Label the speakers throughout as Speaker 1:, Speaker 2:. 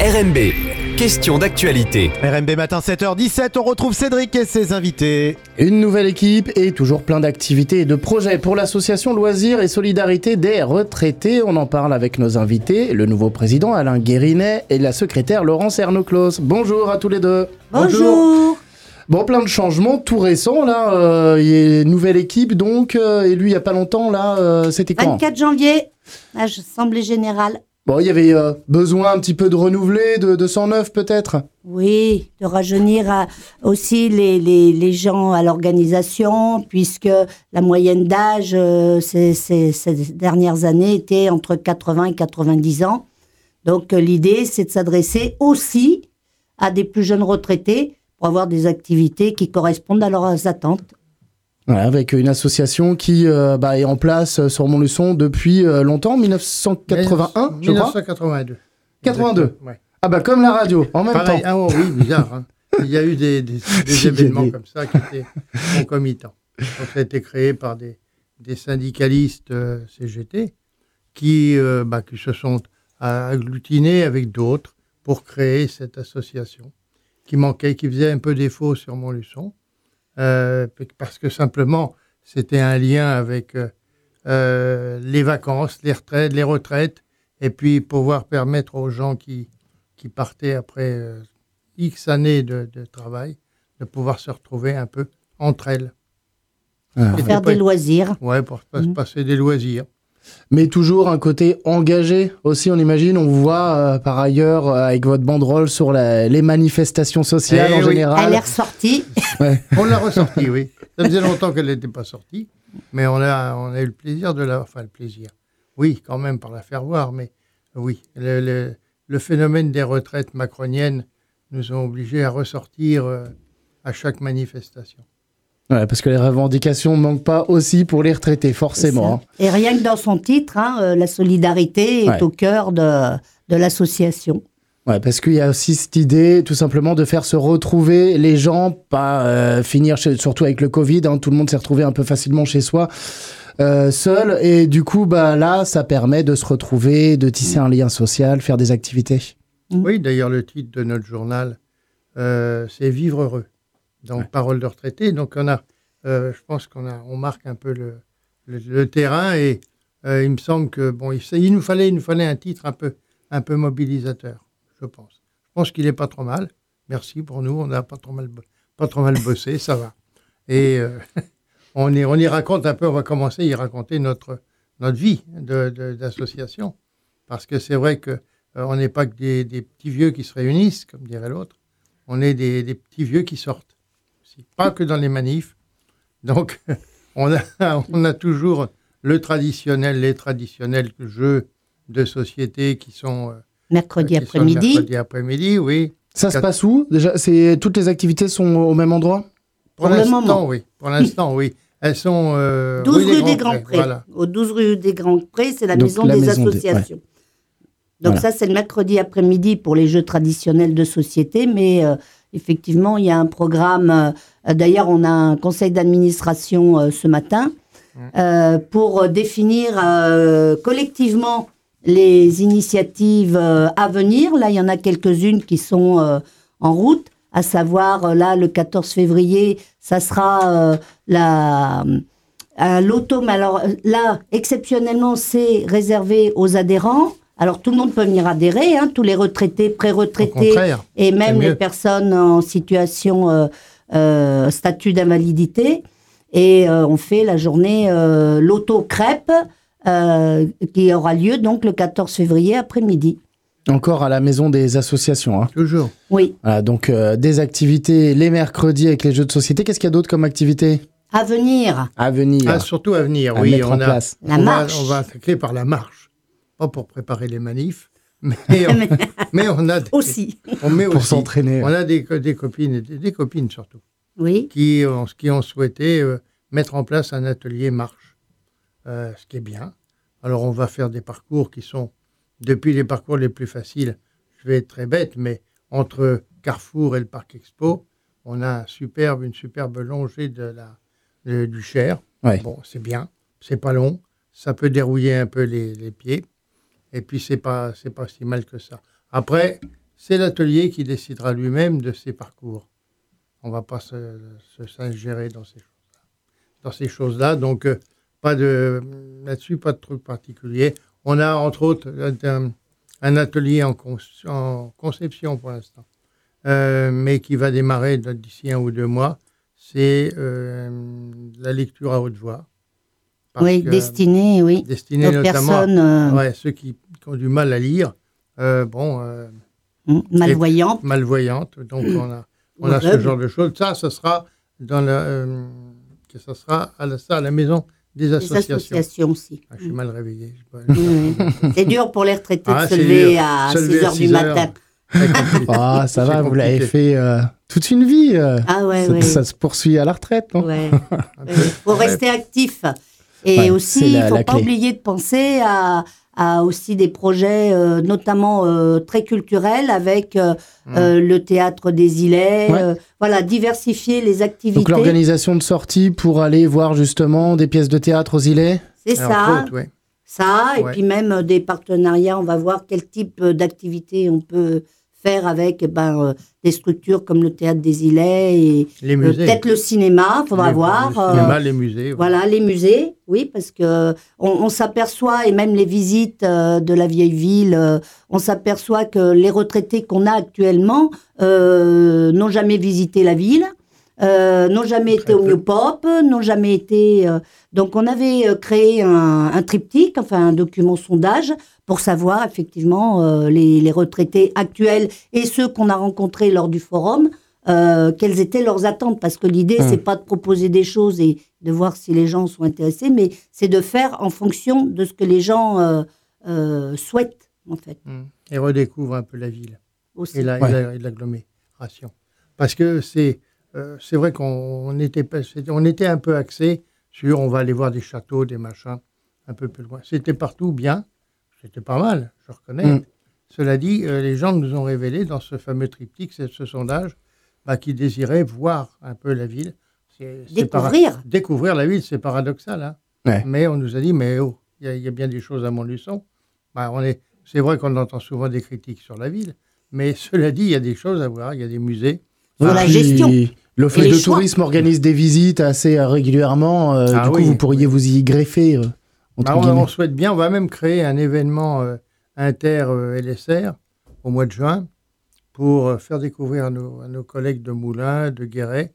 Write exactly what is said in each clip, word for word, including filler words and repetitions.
Speaker 1: R M B, question d'actualité.
Speaker 2: R M B matin sept heures dix-sept, on retrouve Cédric et ses invités.
Speaker 3: Une nouvelle équipe et toujours plein d'activités et de projets pour l'association Loisirs et Solidarité des Retraités. On en parle avec nos invités, le nouveau président Alain Guérinet et la secrétaire Laurence Ernoclos. Bonjour à tous les deux.
Speaker 4: Bonjour.
Speaker 3: Bon, plein de changements tout récents là. Euh, il y a une nouvelle équipe donc, euh, élu il y a pas longtemps là. Euh, c'était quand ?
Speaker 4: vingt-quatre janvier, l'Assemblée générale.
Speaker 3: Bon, il y avait euh, besoin un petit peu de renouveler, de, de sang neuf peut-être.
Speaker 4: Oui, de rajeunir à, aussi les, les, les gens à l'organisation, puisque la moyenne d'âge euh, ces, ces, ces dernières années était entre quatre-vingts et quatre-vingt-dix ans. Donc euh, l'idée, c'est de s'adresser aussi à des plus jeunes retraités pour avoir des activités qui correspondent à leurs attentes.
Speaker 3: Voilà, avec une association qui euh, bah, est en place sur Montluçon depuis euh, longtemps, dix-neuf cent quatre-vingt-un, je crois.
Speaker 5: dix-neuf cent quatre-vingt-deux.
Speaker 3: quatre-vingt-deux.
Speaker 5: Ouais.
Speaker 3: Ah bah comme la radio, en même
Speaker 5: Pareil,
Speaker 3: temps.
Speaker 5: ah oh, oui, bizarre. Hein. Il y a eu des, des, des événements comme ça qui étaient concomitants. Donc ça a été créé par des, des syndicalistes euh, C G T qui, euh, bah, qui se sont agglutinés avec d'autres pour créer cette association qui manquait, qui faisait un peu défaut sur Montluçon. Euh, parce que simplement, c'était un lien avec euh, euh, les vacances, les retraites, les retraites, et puis pouvoir permettre aux gens qui, qui partaient après euh, X années de, de travail, de pouvoir se retrouver un peu entre elles.
Speaker 3: Ah,
Speaker 4: Faire des loisirs.
Speaker 5: Ouais, pour se mmh. passer des loisirs.
Speaker 3: Mais toujours un côté engagé aussi, on imagine. On vous voit euh, par ailleurs euh, avec votre banderole sur la, les manifestations sociales
Speaker 5: eh
Speaker 3: en
Speaker 5: oui.
Speaker 3: général.
Speaker 4: Elle est ressortie.
Speaker 3: Ouais.
Speaker 5: On l'a ressortie, oui. Ça faisait longtemps qu'elle n'était pas sortie, mais on a, on a eu le plaisir de la... Enfin, le plaisir. Oui, quand même, par la faire voir, mais oui. Le, le, le phénomène des retraites macroniennes nous ont obligés à ressortir euh, à chaque manifestation.
Speaker 3: Ouais, parce que les revendications ne manquent pas aussi pour les retraités, forcément. Hein.
Speaker 4: Et rien que dans son titre, hein, euh, la solidarité est
Speaker 3: ouais.
Speaker 4: au cœur de, de l'association.
Speaker 3: Ouais, parce qu'il y a aussi cette idée, tout simplement, de faire se retrouver les gens, pas euh, finir, chez, surtout avec le Covid, hein, tout le monde s'est retrouvé un peu facilement chez soi, euh, seul, et du coup, bah, là, ça permet de se retrouver, de tisser un lien social, faire des activités.
Speaker 5: Oui, d'ailleurs, le titre de notre journal, euh, c'est « Vivre heureux ». Donc, ouais. Parole de retraité. Donc, on a, euh, je pense qu'on a, on marque un peu le, le, le terrain et euh, il me semble que, bon, il, il, nous fallait, il nous fallait un titre un peu, un peu mobilisateur, je pense. Je pense qu'il n'est pas trop mal. Merci pour nous. On n'a pas trop mal, pas trop mal bossé, ça va. Et euh, on, y, on y raconte un peu, on va commencer à y raconter notre, notre vie de, de, d'association. Parce que c'est vrai qu'on euh, n'est pas que des, des petits vieux qui se réunissent, comme dirait l'autre. On est des, des petits vieux qui sortent. Pas que dans les manifs. Donc, on a, on a toujours le traditionnel, les traditionnels jeux de société qui sont... Euh,
Speaker 4: mercredi
Speaker 5: qui
Speaker 4: après-midi.
Speaker 5: Sont mercredi après-midi, oui.
Speaker 3: Ça Quatre... se passe où déjà c'est, toutes les activités sont au même endroit ?
Speaker 5: Pour, Pour l'instant, oui. Pour l'instant, oui. Elles sont... Euh,
Speaker 4: douze rue des
Speaker 5: Grands-Prés.
Speaker 4: Voilà. Au douze rue des Grands-Prés, c'est la
Speaker 3: Donc,
Speaker 4: maison
Speaker 3: la
Speaker 4: des
Speaker 3: maison
Speaker 4: associations.
Speaker 3: Des... Ouais.
Speaker 4: Donc
Speaker 3: voilà.
Speaker 4: Ça, c'est le mercredi après-midi pour les jeux traditionnels de société, mais... Euh, Effectivement, il y a un programme. Euh, d'ailleurs, on a un conseil d'administration euh, ce matin euh, pour définir euh, collectivement les initiatives euh, à venir. Là, il y en a quelques-unes qui sont euh, en route, à savoir, euh, là, le quatorze février, ça sera euh, la, euh, l'auto. Mais alors là, exceptionnellement, c'est réservé aux adhérents. Alors, tout le monde peut venir adhérer, hein, tous les retraités, pré-retraités et même les personnes en situation euh, euh, statut d'invalidité. Et euh, on fait la journée euh, l'auto-crêpe euh, qui aura lieu donc le quatorze février après-midi.
Speaker 3: Encore à la maison des associations. Hein.
Speaker 5: Toujours.
Speaker 4: Oui.
Speaker 3: Voilà, donc, euh, des activités les mercredis avec les jeux de société. Qu'est-ce qu'il y a d'autre comme activités ?
Speaker 4: À venir.
Speaker 3: À venir.
Speaker 5: Ah, surtout à venir,
Speaker 3: à
Speaker 5: oui.
Speaker 3: Mettre
Speaker 5: on
Speaker 3: en
Speaker 5: a,
Speaker 3: place.
Speaker 4: La
Speaker 5: on
Speaker 4: marche.
Speaker 5: Va, on va attaquer par la marche. Pas pour préparer les manifs, mais on, mais on a... Des,
Speaker 4: aussi.
Speaker 5: On met
Speaker 3: pour
Speaker 5: aussi,
Speaker 3: s'entraîner.
Speaker 5: On a des, des copines, des, des copines surtout,
Speaker 4: oui.
Speaker 5: qui, ont, qui ont souhaité euh, mettre en place un atelier marche, euh, ce qui est bien. Alors, on va faire des parcours qui sont, depuis les parcours les plus faciles, je vais être très bête, mais entre Carrefour et le Parc Expo, on a un superbe, une superbe longée de la, de, du Cher.
Speaker 3: Ouais.
Speaker 5: Bon, c'est bien, c'est pas long, ça peut dérouiller un peu les, les pieds. Et puis, c'est pas, c'est pas si mal que ça. Après, c'est l'atelier qui décidera lui-même de ses parcours. On ne va pas se, se, s'ingérer dans ces choses-là. Dans ces choses-là, donc euh, pas de, là-dessus, pas de truc particulier. On a entre autres un, un atelier en, con, en conception pour l'instant, euh, mais qui va démarrer d'ici un ou deux mois. C'est euh, la lecture à haute voix.
Speaker 4: Oui,
Speaker 5: que,
Speaker 4: destiné, oui,
Speaker 5: destiné
Speaker 4: aux
Speaker 5: notamment
Speaker 4: personnes euh...
Speaker 5: ouais, ceux qui, qui ont du mal à lire, euh, bon, euh,
Speaker 4: malvoyantes.
Speaker 5: Malvoyantes. Donc on a, on a ce genre de choses. Ça, ça sera dans la, euh, que ça sera à la, ça, à la maison des associations.
Speaker 4: Des associations aussi.
Speaker 5: Ah, je suis mal réveillé. Je
Speaker 4: oui, oui. C'est dur pour les retraités ah, de se lever à six heures du matin.
Speaker 3: Ah, ça va, vous l'avez fait euh, toute une vie. Euh,
Speaker 4: ah ouais,
Speaker 3: ça,
Speaker 4: ouais.
Speaker 3: ça se poursuit à la retraite, non?
Speaker 4: Ouais. Il faut rester actif. Et ouais, aussi, il ne faut pas clé. oublier de penser à, à aussi des projets, euh, notamment euh, très culturels, avec euh, mmh. euh, le théâtre des Îlets. Ouais. Euh, voilà, diversifier les activités.
Speaker 3: Donc l'organisation de sorties pour aller voir justement des pièces de théâtre aux Îlets.
Speaker 4: C'est Alors, ça. Faute, ouais. Ça, et ouais. puis même des partenariats. On va voir quel type d'activité on peut faire avec ben, euh, des structures comme le Théâtre des Îlets et
Speaker 5: les musées.
Speaker 4: Euh, peut-être le cinéma, il faudra
Speaker 5: les,
Speaker 4: voir.
Speaker 5: Le cinéma, euh, les musées. Ouais.
Speaker 4: Voilà, les musées, oui, parce que on, on s'aperçoit, et même les visites euh, de la vieille ville, euh, on s'aperçoit que les retraités qu'on a actuellement euh, n'ont jamais visité la ville, euh, n'ont jamais Très été peu. au Miopop, n'ont jamais été... Euh, donc on avait créé un, un triptyque, enfin un document sondage, pour savoir effectivement euh, les, les retraités actuels et ceux qu'on a rencontrés lors du forum, euh, quelles étaient leurs attentes. Parce que l'idée, mmh. c'est pas de proposer des choses et de voir si les gens sont intéressés, mais c'est de faire en fonction de ce que les gens euh, euh, souhaitent, en fait.
Speaker 5: Mmh. Et redécouvrent un peu la ville
Speaker 4: Aussi.
Speaker 5: Et, la, ouais. et, la, et l'agglomération. Parce que c'est, euh, c'est vrai qu'on était, on était un peu axé sur on va aller voir des châteaux, des machins, un peu plus loin. C'était partout bien. C'était pas mal, je reconnais. Mmh. Cela dit, euh, les gens nous ont révélé dans ce fameux triptyque, ce, ce sondage, bah, qu'ils désiraient voir un peu la ville.
Speaker 4: C'est, c'est découvrir.
Speaker 5: Para- découvrir la ville, c'est paradoxal. Hein. Ouais. Mais on nous a dit, mais oh, il y, y a bien des choses à Montluçon. Bah, on est, c'est vrai qu'on entend souvent des critiques sur la ville, mais cela dit, il y a des choses à voir, il y a des musées.
Speaker 4: Sur ah, la gestion.
Speaker 3: L'Office de choix. tourisme organise des visites assez régulièrement. Euh, ah, du coup, oui, vous pourriez oui. vous y greffer. Euh.
Speaker 5: Bah, on, on souhaite bien, on va même créer un événement euh, inter-L S R au mois de juin pour euh, faire découvrir à nos, à nos collègues de Moulins, de Guéret,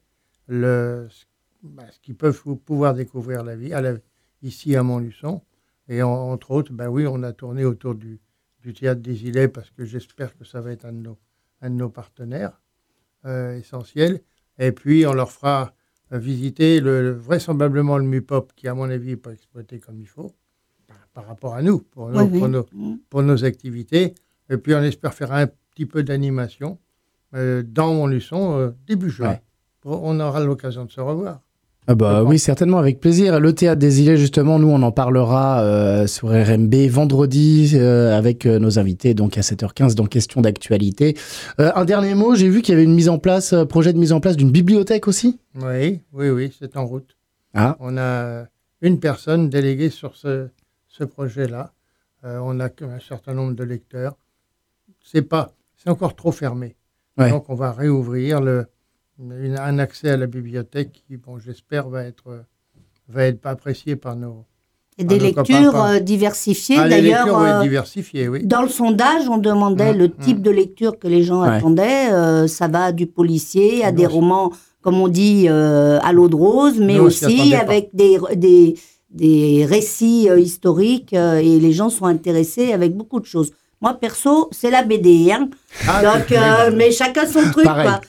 Speaker 5: le, bah, ce qu'ils peuvent pouvoir découvrir la vie, à la, ici à Montluçon. Et en, entre autres, bah oui, on a tourné autour du, du Théâtre des Îlets parce que j'espère que ça va être un de nos, un de nos partenaires euh, essentiels. Et puis, on leur fera visiter le, vraisemblablement le Miopop, qui, à mon avis, n'est pas exploité comme il faut, par, par rapport à nous, pour nos, oui, pour, oui. Nos, pour nos activités. Et puis, on espère faire un petit peu d'animation euh, dans Montluçon euh, début juin. Ouais. On aura l'occasion de se revoir.
Speaker 3: Ah bah oui, certainement, avec plaisir. Le Théâtre des Îlets, justement, nous, on en parlera euh, sur R M B vendredi euh, avec euh, nos invités, donc à sept heures quinze dans Question d'actualité. Euh, un dernier mot, j'ai vu qu'il y avait une mise en place, euh, projet de mise en place d'une bibliothèque aussi.
Speaker 5: Oui, oui, oui, c'est en route.
Speaker 3: Ah.
Speaker 5: On a une personne déléguée sur ce, ce projet-là. Euh, on a un certain nombre de lecteurs. C'est pas, c'est encore trop fermé. Ouais. Donc, on va réouvrir le... Une, un accès à la bibliothèque qui, bon, j'espère, va être, va être apprécié par nos
Speaker 4: Et par des nos lectures par... diversifiées,
Speaker 5: ah,
Speaker 4: d'ailleurs.
Speaker 5: Les lectures,
Speaker 4: euh,
Speaker 5: oui, diversifiées, oui.
Speaker 4: Dans le sondage, on demandait mmh, le type mmh. de lecture que les gens ouais. attendaient. Euh, ça va du policier à Nous des aussi. romans, comme on dit, euh, à l'eau de rose, mais Nous aussi avec des, des, des récits euh, historiques. Euh, et les gens sont intéressés avec beaucoup de choses. Moi, perso, c'est la B D. Hein. Ah, Donc, euh, mais chacun son truc, quoi.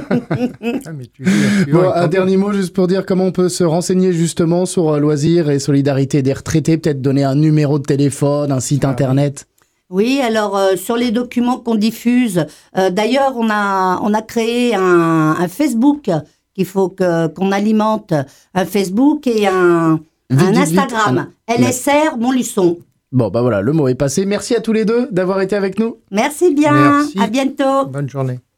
Speaker 5: ah, mais tu dis, tu
Speaker 3: bon, un dernier mot juste pour dire comment on peut se renseigner justement sur euh, loisirs et solidarité des retraités, peut-être donner un numéro de téléphone, un site ah, internet.
Speaker 4: Oui, alors euh, sur les documents qu'on diffuse, euh, d'ailleurs on a, on a créé un, un Facebook qu'il faut que, qu'on alimente, un Facebook et un, vite, un vite, Instagram, vite. L S R Montluçon.
Speaker 3: Bon, bah voilà, le mot est passé. Merci à tous les deux d'avoir été avec nous.
Speaker 4: Merci bien,
Speaker 5: Merci.
Speaker 4: À bientôt.
Speaker 5: Bonne journée.